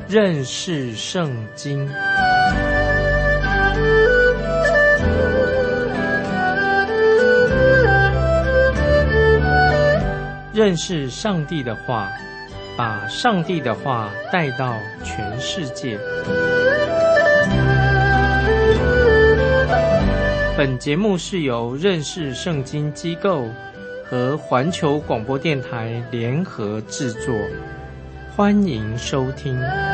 认识圣经。认识上帝的话，把上帝的话带到全世界。本节目是由认识圣经机构和环球广播电台联合制作，欢迎收听。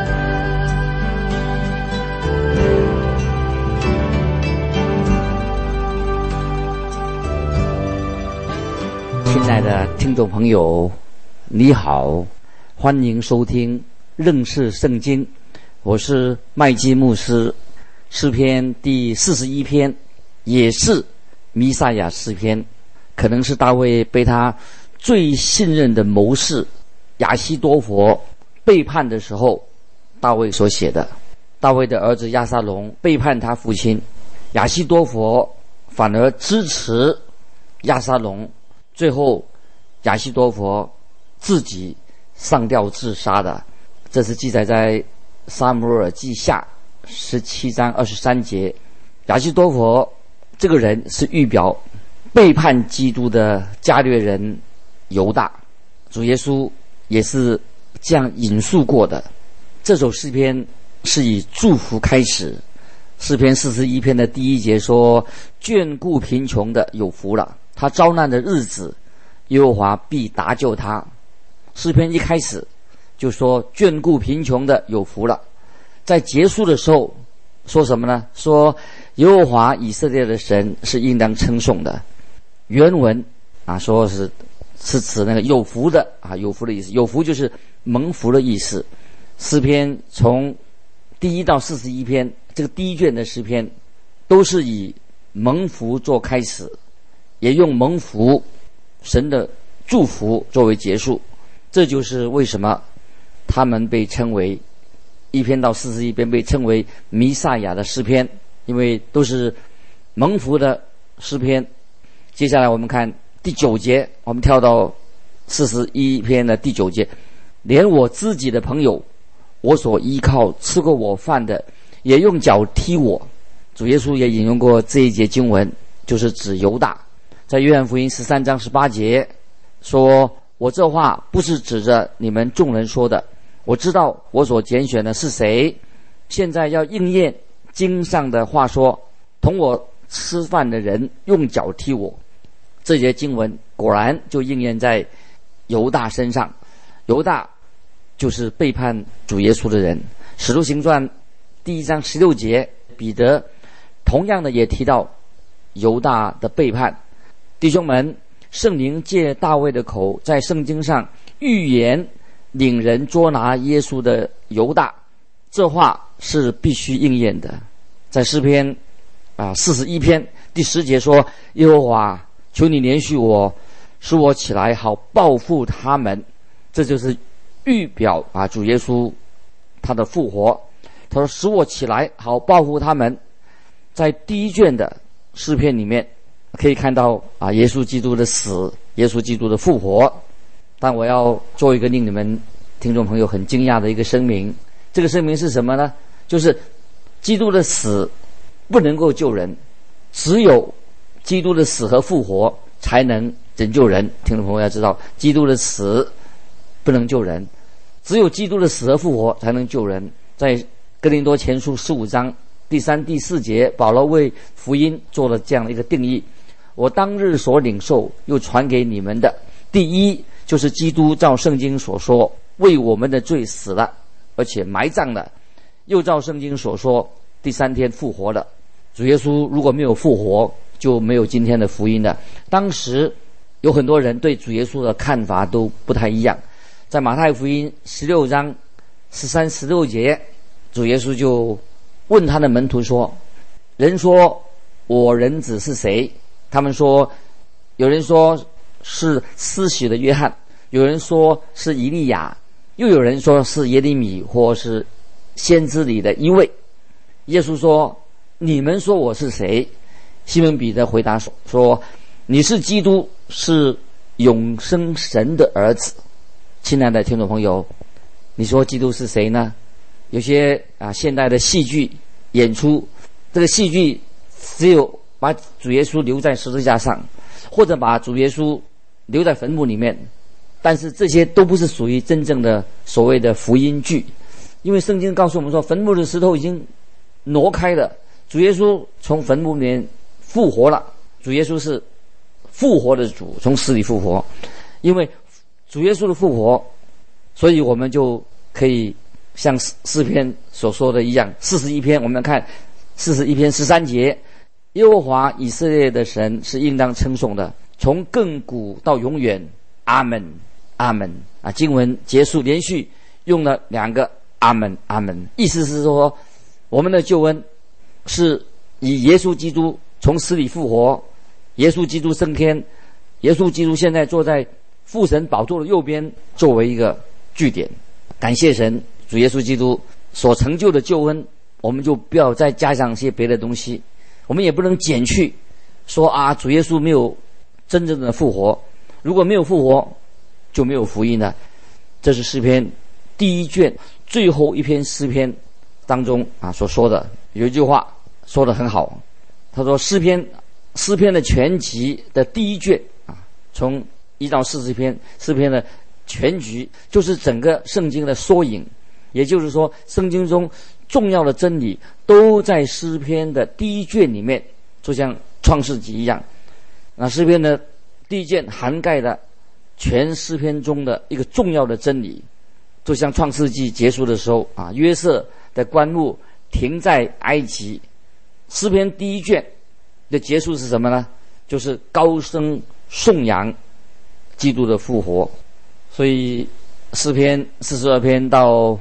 亲爱的听众朋友，你好，欢迎收听认识圣经，我是麦基牧师。诗篇第41篇也是弥赛亚诗篇，可能是大卫被他最信任的谋士亚希多弗背叛的时候，大卫所写的。大卫的儿子押沙龙背叛他父亲，亚希多弗反而支持押沙龙，最后亚希多弗自己上吊自杀的。这是记载在撒母耳记下17章23节。亚希多弗这个人是预表背叛基督的加略人犹大，主耶稣也是这样引述过的。这首诗篇是以祝福开始，诗篇41篇的第1节说，眷顾贫穷的有福了，他遭难的日子耶和华必搭救他。诗篇一开始就说眷顾贫穷的有福了，在结束的时候说什么呢？说耶和华以色列的神是应当称颂的。原文说是指那个有福的有福的意思，有福就是蒙福的意思。诗篇从第1到41篇，这个第一卷的诗篇都是以蒙福做开始，也用蒙福神的祝福作为结束。这就是为什么他们被称为1篇到41篇被称为弥赛亚的诗篇，因为都是蒙福的诗篇。接下来我们看第9节，我们跳到41篇的第9节，连我自己的朋友，我所依靠吃过我饭的，也用脚踢我。主耶稣也引用过这一节经文，就是指犹大，在约翰福音13章18节说，我这话不是指着你们众人说的，我知道我所拣选的是谁，现在要应验经上的话说，同我吃饭的人用脚踢我。这节经文果然就应验在犹大身上，犹大就是背叛主耶稣的人。使徒行传第1章16节，彼得同样的也提到犹大的背叛。弟兄们，圣灵借大卫的口在圣经上预言领人捉拿耶稣的犹大，这话是必须应验的。在诗篇41篇第10节说，耶和华，求你怜恤我，使我起来好报复他们。这就是预表主耶稣他的复活。他说使我起来好报复他们。在第1卷的诗篇里面可以看到耶稣基督的死，耶稣基督的复活。但我要做一个令你们听众朋友很惊讶的一个声明，这个声明是什么呢？就是基督的死不能够救人，只有基督的死和复活才能拯救人。听众朋友要知道，基督的死不能救人，只有基督的死和复活才能救人。在哥林多前书15章第3、第4节，保罗为福音做了这样的一个定义，我当日所领受又传给你们的，第一就是基督照圣经所说为我们的罪死了，而且埋葬了，又照圣经所说第3天复活了。主耶稣如果没有复活，就没有今天的福音了。当时有很多人对主耶稣的看法都不太一样。在马太福音16章13、16节，主耶稣就问他的门徒说，人说我人子是谁？他们说，有人说是施洗的约翰，有人说是以利亚，又有人说是耶利米或是先知里的一位。耶稣说，你们说我是谁？西门彼得回答说，你是基督，是永生神的儿子。亲爱的听众朋友，你说基督是谁呢？ 有些现代的戏剧演出，这个戏剧只有把主耶稣留在十字架上，或者把主耶稣留在坟墓里面，但是这些都不是属于真正的所谓的福音剧。因为圣经告诉我们说，坟墓的石头已经挪开了，主耶稣从坟墓里面复活了。主耶稣是复活的主，从死里复活。因为主耶稣的复活，所以我们就可以像诗篇所说的一样，41篇我们看41篇13节，耶和华以色列的神是应当称颂的，从亘古到永远，阿们，阿们。经文结束连续用了2个阿们，阿们，意思是说，我们的救恩是以耶稣基督从死里复活，耶稣基督升天，耶稣基督现在坐在父神宝座的右边，作为一个据点。感谢神，主耶稣基督所成就的救恩，我们就不要再加上一些别的东西，我们也不能减去说主耶稣没有真正的复活，如果没有复活就没有福音了。这是诗篇第1卷最后一篇诗篇当中所说的，有一句话说得很好，他说诗篇的全集的第1卷从1到40篇，诗篇的全局就是整个圣经的缩影，也就是说圣经中重要的真理都在诗篇的第1卷里面，就像创世纪一样。诗篇的第1卷涵盖了全诗篇中的一个重要的真理，就像创世纪结束的时候约瑟的棺木停在埃及。诗篇第1卷的结束是什么呢？就是高声颂扬基督的复活。所以诗篇42篇到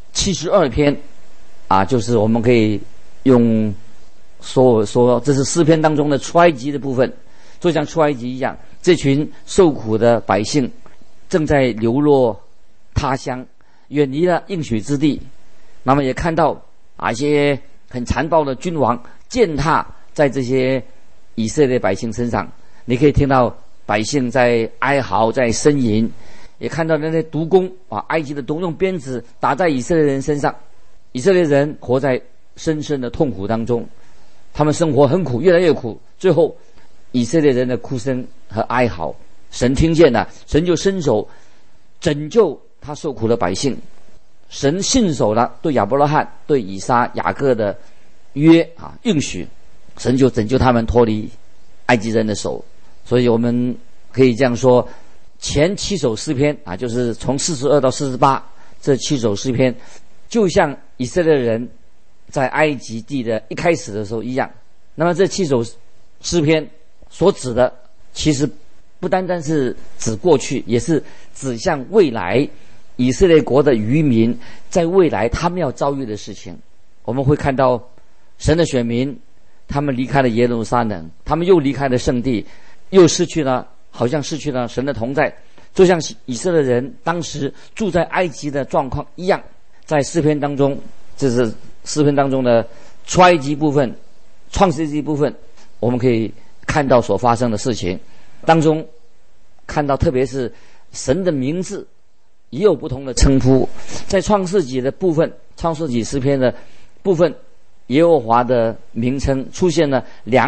72篇就是我们可以用说这是诗篇当中的出埃及的部分，就像出埃及一样，这群受苦的百姓正在流落他乡，远离了应许之地。那么也看到一些很残暴的君王践踏在这些以色列百姓身上，你可以听到百姓在哀嚎，在呻吟，也看到那些毒弓埃及的毒用鞭子打在以色列人身上，以色列人活在深深的痛苦当中，他们生活很苦，越来越苦，最后以色列人的哭声和哀嚎神听见了，神就伸手拯救他受苦的百姓。神信守了对亚伯拉罕、对以撒、雅各的约应许，神就拯救他们脱离埃及人的手。所以我们可以这样说，前7首诗篇就是从42到48这7首诗篇，就像以色列人在埃及地的一开始的时候一样。那么这7首诗篇所指的，其实不单单是指过去，也是指向未来以色列国的渔民在未来他们要遭遇的事情。我们会看到神的选民，他们离开了耶路撒冷，他们又离开了圣地，又好像失去了神的同在，就像以色列人当时住在埃及的状况一样。在诗篇当中，这是诗篇当中的出埃及部分、创世纪部分，我们可以看到所发生的事情当中，看到特别是神的名字也有不同的称呼。在创世纪的部分，创世纪诗篇的部分，耶和华的名称出现了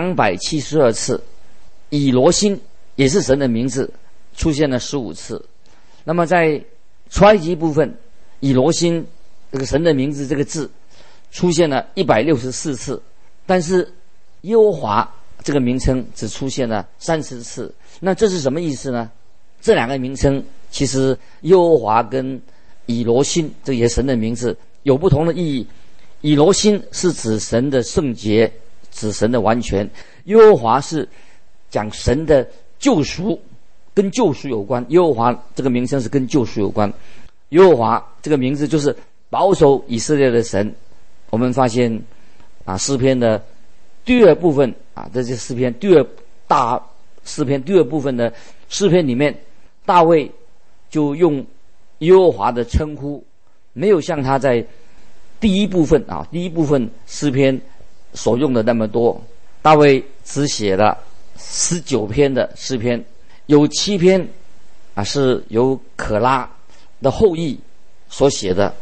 272次，以罗心也是神的名字，出现了15次。那么在出埃及部分，以罗心这个神的名字这个字出现了164次，但是耶和华这个名称只出现了30次。那这是什么意思呢？这2个名称其实耶和华跟以罗心这也是神的名字有不同的意义。以罗心是指神的圣洁，指神的完全；耶和华是讲神的救赎，跟救赎有关。耶和华这个名称是跟救赎有关。耶和华这个名字就是保守以色列的神。我们发现诗篇的第2部分这是诗篇第2大诗篇第2部分的诗篇里面，大卫就用耶和华的称呼，没有像他在第一部分诗篇所用的那么多。大卫只写了19篇的诗篇，有7篇是由可拉的后裔所写的，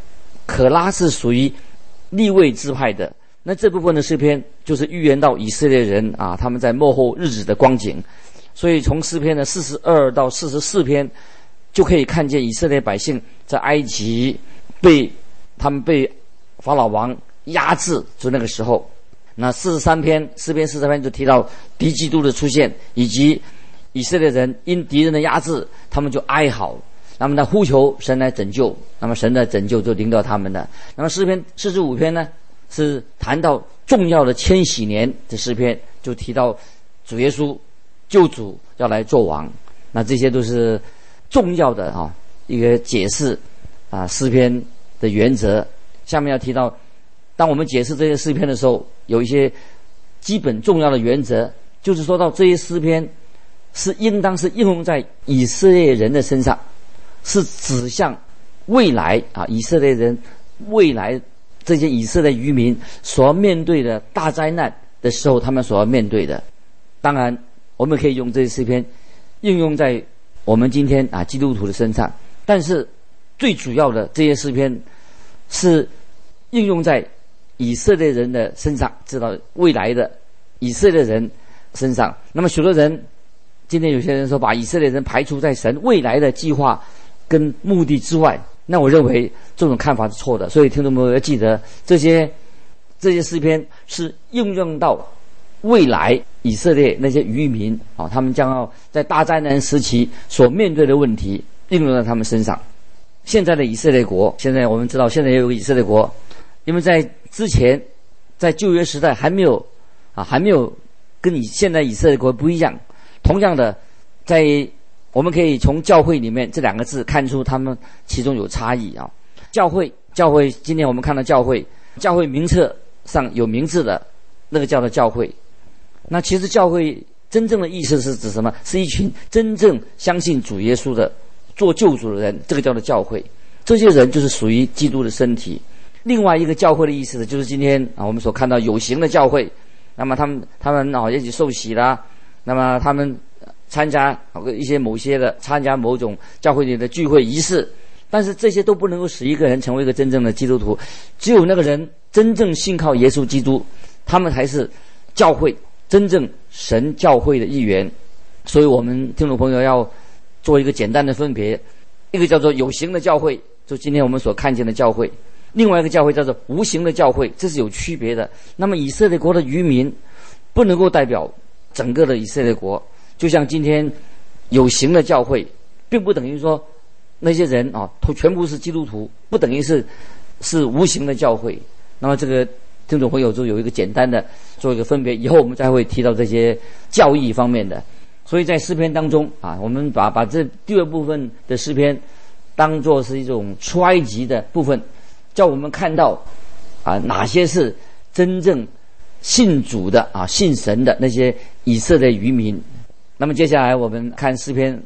可拉是属于利未支派的。那这部分的诗篇就是预言到以色列人啊，他们在末后日子的光景。所以从诗篇的42到44篇就可以看见以色列百姓在埃及他们被法老王压制，就那个时候。那诗篇43篇就提到敌基督的出现，以及以色列人因敌人的压制，他们就哀嚎，那么呢呼求神来拯救，那么神的拯救就临到他们了。那么诗篇45篇呢是谈到重要的千禧年的诗篇，就提到主耶稣救主要来做王。那这些都是重要的一个解释诗篇的原则。下面要提到，当我们解释这些诗篇的时候，有一些基本重要的原则，就是说到这些诗篇是应当是应用在以色列人的身上，是指向未来以色列人未来这些以色列渔民所要面对的大灾难的时候，他们所要面对的。当然我们可以用这些诗篇应用在我们今天基督徒的身上，但是最主要的这些诗篇是应用在以色列人的身上，知道未来的以色列人身上。那么许多人今天有些人说把以色列人排除在神未来的计划跟目的之外，那我认为这种看法是错的。所以听众朋友要记得，这些诗篇是应用到未来以色列那些渔民他们将要在大灾难时期所面对的问题应用在他们身上。现在的以色列国，现在我们知道现在也有个以色列国，因为在之前在旧约时代还没有跟现在以色列国不一样。同样的，我们可以从教会里面这两个字看出他们其中有差异教会，今天我们看到教会名册上有名字的那个叫做教会。那其实教会真正的意思是指什么？是一群真正相信主耶稣的做救主的人，这个叫做教会。这些人就是属于基督的身体。另外一个教会的意思就是今天我们所看到有形的教会，那么他们一起受洗啦，那么他们参加参加某种教会里的聚会仪式，但是这些都不能够使一个人成为一个真正的基督徒。只有那个人真正信靠耶稣基督，他们才是教会真正神教会的一员。所以我们听众朋友要做一个简单的分别，一个叫做有形的教会，就今天我们所看见的教会；另外一个教会叫做无形的教会，这是有区别的。那么以色列国的渔民不能够代表整个的以色列国，就像今天有形的教会并不等于说那些人都全部是基督徒，不等于是无形的教会。那么这个听众朋友就有一个简单的做一个分别，以后我们再会提到这些教义方面的。所以在诗篇当中我们把这第二部分的诗篇当作是一种出埃及的部分，叫我们看到哪些是真正信主的信神的那些以色列渔民。那么接下来我们看诗篇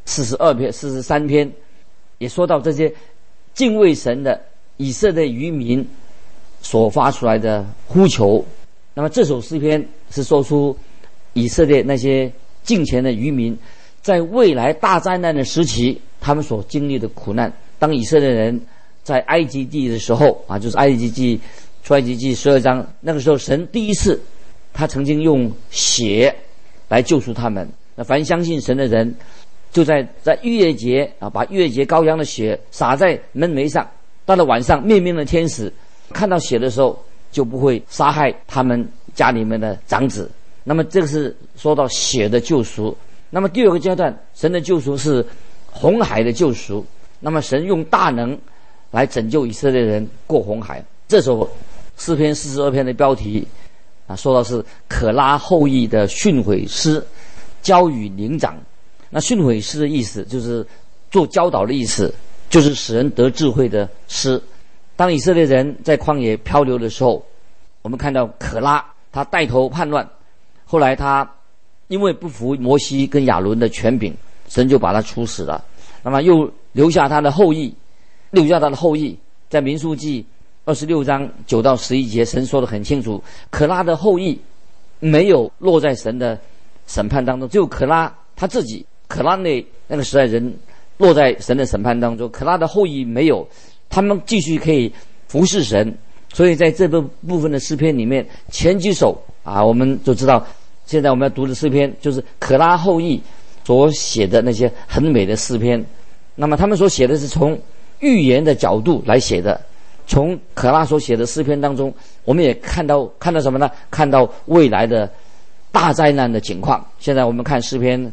42篇43篇，也说到这些敬畏神的以色列渔民所发出来的呼求。那么这首诗篇是说出以色列那些敬虔的渔民在未来大灾难的时期他们所经历的苦难。当以色列人在埃及地的时候就是出埃及记12章，那个时候神第一次他曾经用血来救赎他们。那凡相信神的人就在逾越节把逾越节羔羊的血洒在门楣上，到了晚上灭命的天使看到血的时候就不会杀害他们家里面的长子。那么这个是说到血的救赎。那么第二个阶段，神的救赎是红海的救赎。那么神用大能来拯救以色列人过红海。这首诗篇42篇的标题说到是可拉后裔的训诲诗，教与灵长。那训诲诗的意思就是做教导的意思，就是使人得智慧的诗。当以色列人在旷野漂流的时候，我们看到可拉他带头叛乱，后来他因为不服摩西跟亚伦的权柄，神就把他处死了。那么又留下他的后裔，在民数记26章9到11节，神说得很清楚，可拉的后裔没有落在神的审判当中，只有可拉他自己，可拉那个时代人落在神的审判当中，可拉的后裔没有，他们继续可以服侍神。所以在这部分的诗篇里面，前几首啊，我们就知道，现在我们要读的诗篇就是可拉后裔所写的那些很美的诗篇。那么他们所写的是从预言的角度来写的。从可拉所写的诗篇当中，我们也看到什么呢？看到未来的大灾难的情况。现在我们看诗篇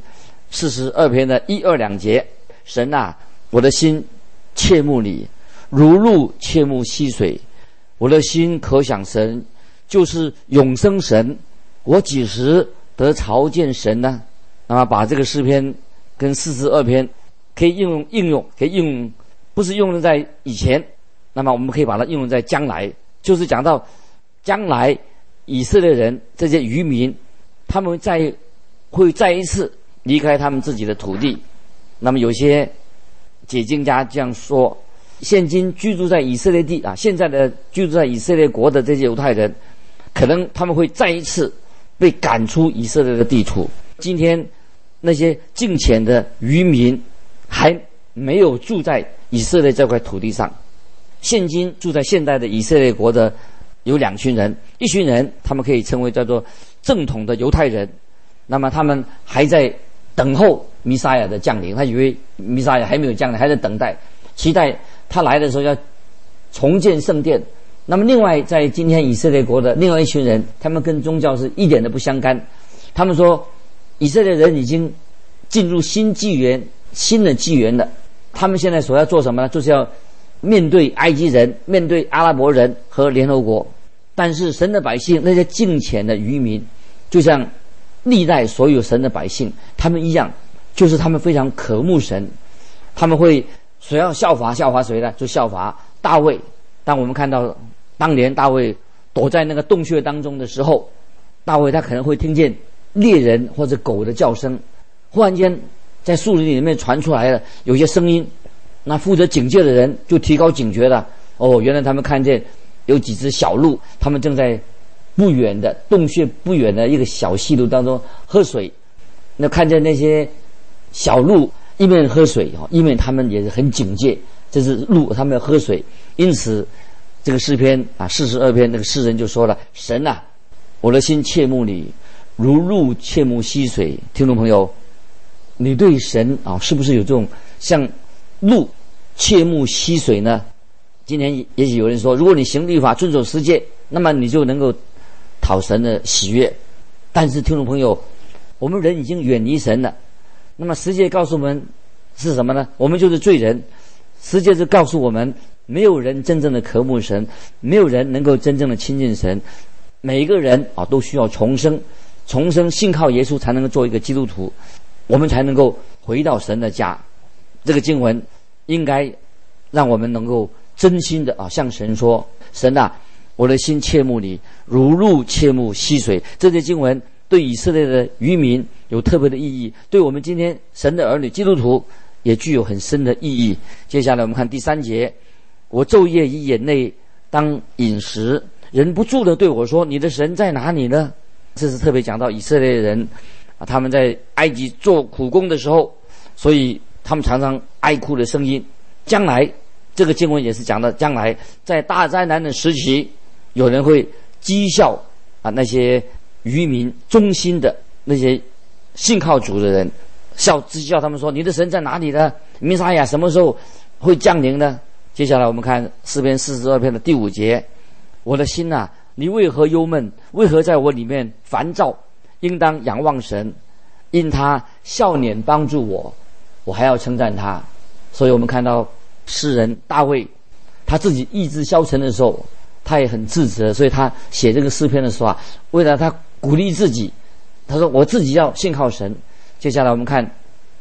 42篇的1、2、2节：神啊，我的心切慕你，如鹿切慕溪水。我的心可想神，就是永生神。我几时得朝见神呢？那么把这个诗篇跟42篇可以应用，不是用在以前，那么我们可以把它应用在将来，就是讲到将来以色列人这些渔民，他们会再一次离开他们自己的土地。那么有些解经家这样说，现今居住在以色列地啊，现在的居住在以色列国的这些犹太人，可能他们会再一次被赶出以色列的地土。今天那些敬虔的渔民还没有住在以色列这块土地上。现今住在现代的以色列国的有2群人，一群人他们可以称为叫做正统的犹太人，那么他们还在等候弥赛亚的降临，他以为弥赛亚还没有降临，还在等待，期待他来的时候要重建圣殿。那么另外在今天以色列国的另外一群人，他们跟宗教是一点都不相干。他们说以色列人已经进入新的纪元了，他们现在所要做什么呢？就是要面对埃及人，面对阿拉伯人和联合国。但是神的百姓，那些敬虔的渔民，就像历代所有神的百姓他们一样，就是他们非常渴慕神，他们会所要效法谁呢？就效法大卫。当我们看到当年大卫躲在那个洞穴当中的时候，大卫他可能会听见猎人或者狗的叫声，忽然间在树林里面传出来了有些声音，那负责警戒的人就提高警觉了。原来他们看见有几只小鹿，他们正在不远的洞穴不远的一个小溪流当中喝水。那看见那些小鹿一面喝水，一面他们也是很警戒，这是鹿他们要喝水。因此这个诗篇42篇那个诗人就说了：神啊，我的心切慕你，如鹿切慕溪水。听众朋友，你对神是不是有这种像鹿切慕溪水呢？今天也许有人说，如果你行律法遵守十诫，那么你就能够讨神的喜悦。但是听众朋友，我们人已经远离神了，那么十诫告诉我们是什么呢？我们就是罪人。十诫是告诉我们，没有人真正的渴慕神，没有人能够真正的亲近神。每一个人都需要重生，信靠耶稣才能够做一个基督徒，我们才能够回到神的家。这个经文应该让我们能够真心的向神说：神啊，我的心切慕你，如鹿切慕溪水。这些经文对以色列的渔民有特别的意义，对我们今天神的儿女基督徒也具有很深的意义。接下来我们看第3节：我昼夜以眼泪当饮食，人不住的对我说：你的神在哪里呢？这是特别讲到以色列人他们在埃及做苦工的时候，所以他们常常哀哭的声音。将来这个经文也是讲到将来在大灾难的时期，有人会讥笑那些渔民忠心的那些信靠主的人，讥笑他们说：你的神在哪里呢？弥撒亚什么时候会降临呢？接下来我们看诗篇42篇的第5节：我的心啊，你为何忧闷？为何在我里面烦躁？应当仰望神，因他笑脸帮助我，我还要称赞他。所以我们看到诗人大卫他自己意志消沉的时候，他也很自责，所以他写这个诗篇的时候为了他鼓励自己，他说我自己要信靠神。接下来我们看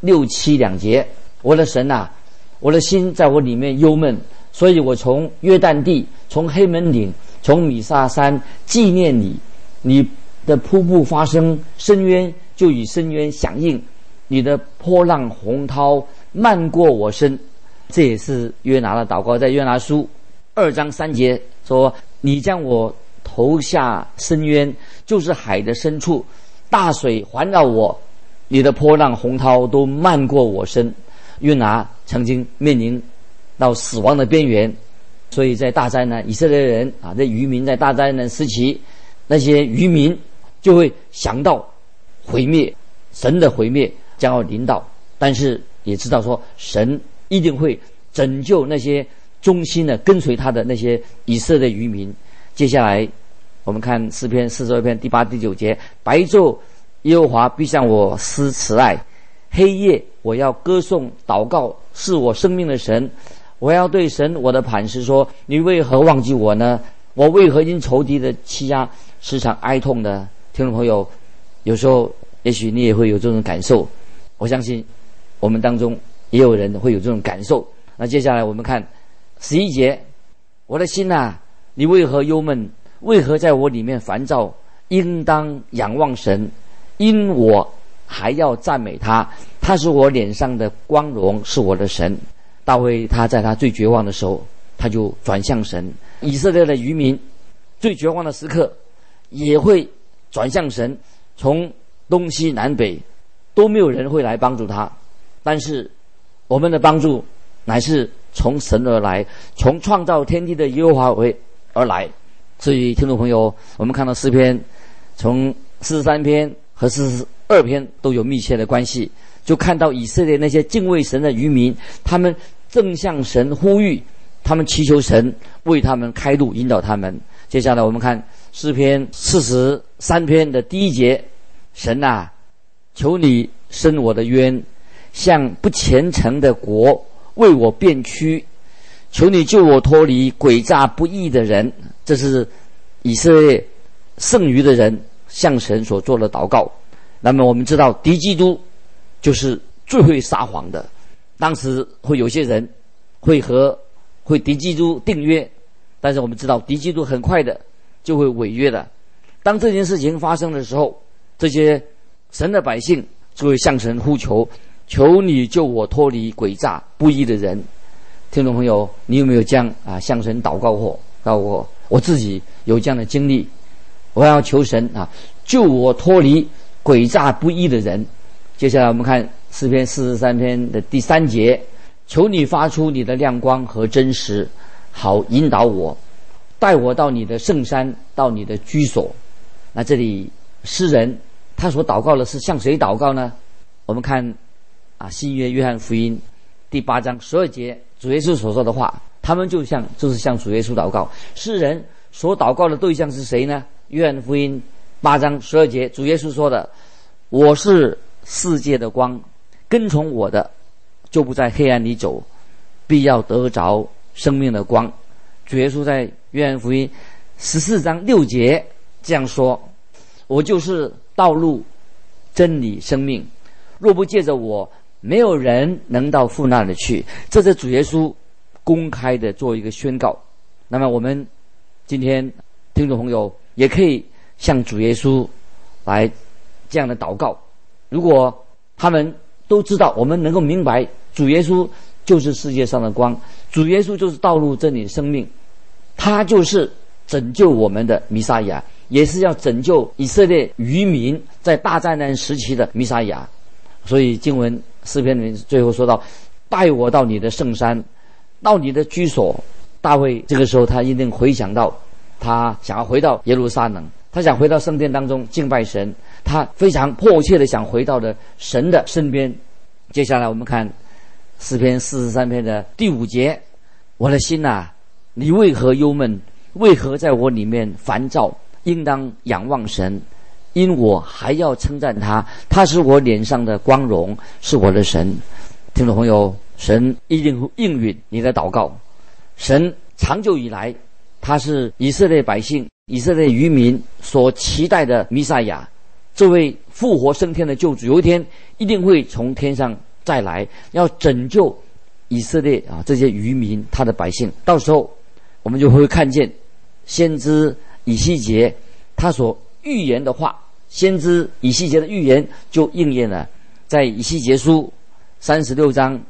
6、7、2节：我的神啊，我的心在我里面忧闷，所以我从约旦地，从黑门岭，从米萨山纪念你。你的瀑布发声，深渊就与深渊响应，你的波浪洪涛漫过我身。这也是约拿的祷告，在约拿书2章3节说：你将我投下深渊，就是海的深处，大水环绕我，你的波浪洪涛都漫过我身。约拿曾经面临到死亡的边缘， 所以在大灾难，以色列人啊，这渔民在大灾难时期，那些渔民就会想到毁灭，神的毁灭将要临到，但是也知道说神一定会拯救那些忠心的跟随他的那些以色列渔民。接下来我们看诗篇42篇第8、第9节，白昼耶和华必向我施慈爱，黑夜我要歌颂祷告是我生命的神。我要对神我的磐石说，你为何忘记我呢？我为何因仇敌的欺压时常哀痛呢？听众朋友，有时候也许你也会有这种感受，我相信我们当中也有人会有这种感受。那接下来我们看11节，我的心啊，你为何忧闷？为何在我里面烦躁？应当仰望神，因我还要赞美他，他是我脸上的光荣，是我的神。大卫他在他最绝望的时候，他就转向神。以色列的渔民最绝望的时刻也会转向神，从东西南北都没有人会来帮助他，但是我们的帮助乃是从神而来，从创造天地的耶和华而来。所以听众朋友，我们看到诗篇从43篇和42篇都有密切的关系，就看到以色列那些敬畏神的渔民，他们正向神呼吁，他们祈求神为他们开路，引导他们。接下来我们看诗篇43篇的第1节，神啊，求你伸我的冤，向不虔诚的国为我辩屈，求你救我脱离诡诈不义的人。这是以色列剩余的人向神所做的祷告。那么我们知道敌基督就是最会撒谎的，当时会有些人会敌基督订约，但是我们知道敌基督很快的就会违约的。当这件事情发生的时候，这些神的百姓就会向神呼求，求你救我脱离诡诈不义的人。听众朋友，你有没有这样向神祷告过？我自己有这样的经历，我要求神救我脱离诡诈不义的人。接下来我们看诗篇43篇的第3节，求你发出你的亮光和真实，好引导我，带我到你的圣山，到你的居所。那这里诗人他所祷告的是向谁祷告呢？我们看新约约翰福音第8章12节，主耶稣所说的话，他们就是向主耶稣祷告。诗人所祷告的对象是谁呢？约翰福音8章12节，主耶稣说的，我是世界的光，跟从我的就不在黑暗里走，必要得着生命的光。主耶稣在约翰福音14章6节这样说，我就是道路真理生命，若不借着我，没有人能到父那里去。这是主耶稣公开的做一个宣告。那么我们今天听众朋友也可以向主耶稣来这样的祷告。如果他们都知道，我们能够明白主耶稣就是世界上的光，主耶稣就是道路真理生命，他就是拯救我们的弥撒亚，也是要拯救以色列渔民在大灾难时期的弥撒亚。所以经文诗篇里面最后说到，带我到你的圣山，到你的居所。大卫这个时候他一定回想到，他想要回到耶路撒冷，他想回到圣殿当中敬拜神，他非常迫切的想回到的神的身边。接下来我们看诗篇43篇的第5节，我的心啊，你为何忧闷？为何在我里面烦躁？应当仰望神，因我还要称赞他，他是我脸上的光荣，是我的神。听众朋友，神一定会应允你的祷告。神长久以来，他是以色列百姓、以色列渔民所期待的弥撒亚，这位复活升天的救主，有一天一定会从天上再来，要拯救以色列这些渔民，他的百姓。到时候我们就会看见先知以西结他所预言的话，先知以西结的预言就应验了。在以西结书36章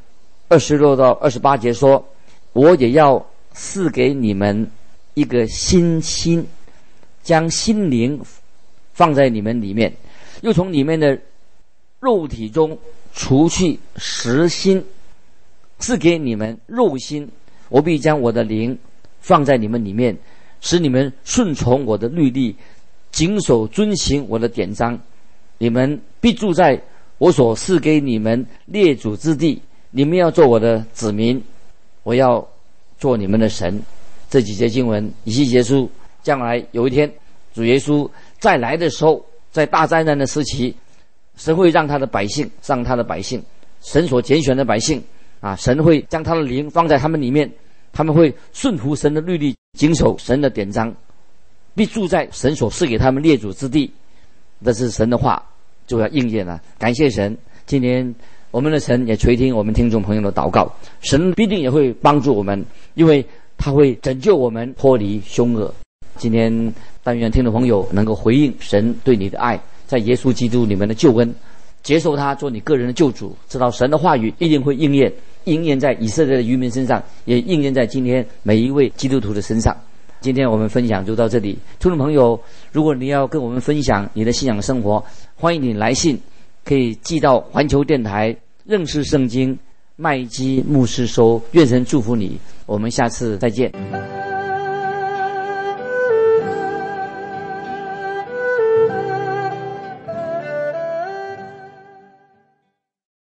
26到28节说，我也要赐给你们一个新心，将心灵放在你们里面，又从你们的肉体中除去实心，赐给你们肉心。我必将我的灵放在你们里面，使你们顺从我的律例，谨守遵行我的典章。你们必住在我所赐给你们列祖之地，你们要做我的子民，我要做你们的神。这几节经文，以西结书将来有一天主耶稣再来的时候，在大灾难的时期，神会让他的百姓，神所拣选的百姓神会将他的灵放在他们里面，他们会顺服神的律例，谨守神的典章，必住在神所赐给他们列祖之地。这是神的话就要应验了。感谢神，今天我们的神也垂听我们听众朋友的祷告，神必定也会帮助我们，因为他会拯救我们脱离凶恶。今天但愿听众朋友能够回应神对你的爱，在耶稣基督里面的救恩，接受他做你个人的救主，知道神的话语一定会应验在以色列的渔民身上，也应验在今天每一位基督徒的身上。今天我们分享就到这里，听众朋友，如果你要跟我们分享你的信仰生活，欢迎你来信，可以寄到环球电台认识圣经麦基牧师收。愿神祝福你，我们下次再见。